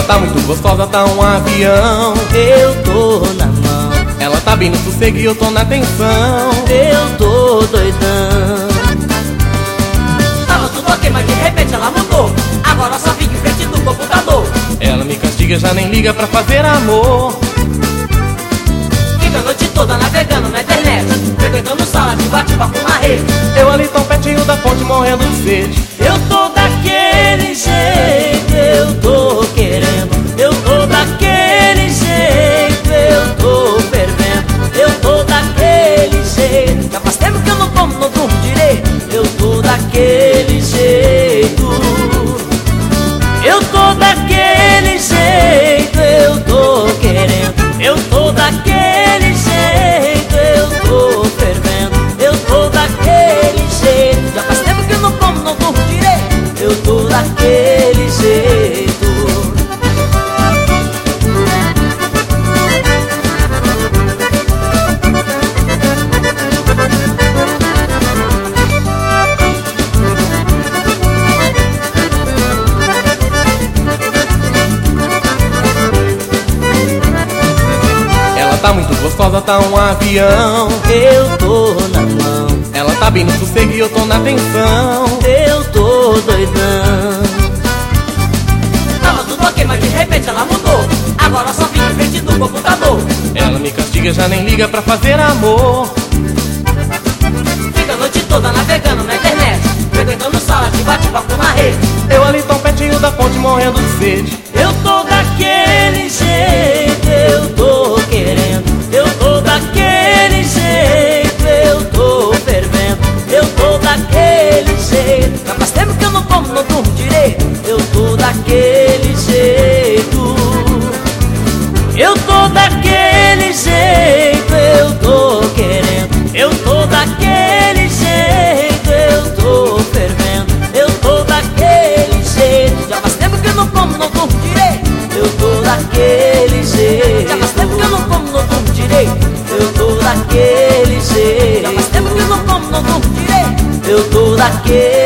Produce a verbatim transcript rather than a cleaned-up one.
Ela tá muito gostosa, tá um avião. Eu tô na mão. Ela tá bem no sossego e eu tô na tensão. Eu tô doidão. Tava tudo ok, mas de repente ela mudou. Agora só fica em frente do computador. Ela me castiga, já nem liga pra fazer amor. Fica a noite toda navegando na internet, frequentando sala de bate-papo na rede. Eu ali tão pertinho da fonte morrendo de sede. Eu tô daquele jeito, eu tô querendo. Eu tô daquele jeito, eu tô fervendo. Eu tô daquele jeito. Já faz tempo que eu não como, não durmo direito. Eu tô daquele jeito. Eu tô daquele jeito, eu tô querendo. Eu tô daquele jeito, eu tô fervendo. Eu tô daquele jeito. Já faz tempo que eu não como, não durmo direito. Eu tô daquele jeito. Ela tá muito gostosa, tá um avião. Eu tô na mão. Ela tá bem no sossego e eu tô na tensão. Eu tô doidão. Tava tudo ok, mas de repente ela mudou. Agora só fica em frente do computador. Ela me castiga, já nem liga pra fazer amor. Fica a noite toda navegando na internet, frequentando sala de bate-papo na rede. Eu ali tão pertinho da fonte morrendo de sede. Eu tô daquele jeito, eu tô querendo. Eu tô daquele jeito, eu tô fervendo. Eu tô daquele jeito. Já faz tempo que eu não como, não durmo direito. Eu tô daquele jeito. Eu tô daquele jeito, eu tô querendo. Eu tô daquele jeito, eu tô fervendo. Eu tô daquele jeito. Já faz tempo que eu não como, não durmo direito. Eu tô daquele jeito. Já faz tempo que eu não como, não durmo direito. Eu tô daquele jeito. Já faz tempo que eu não como, não durmo direito. Eu tô daquele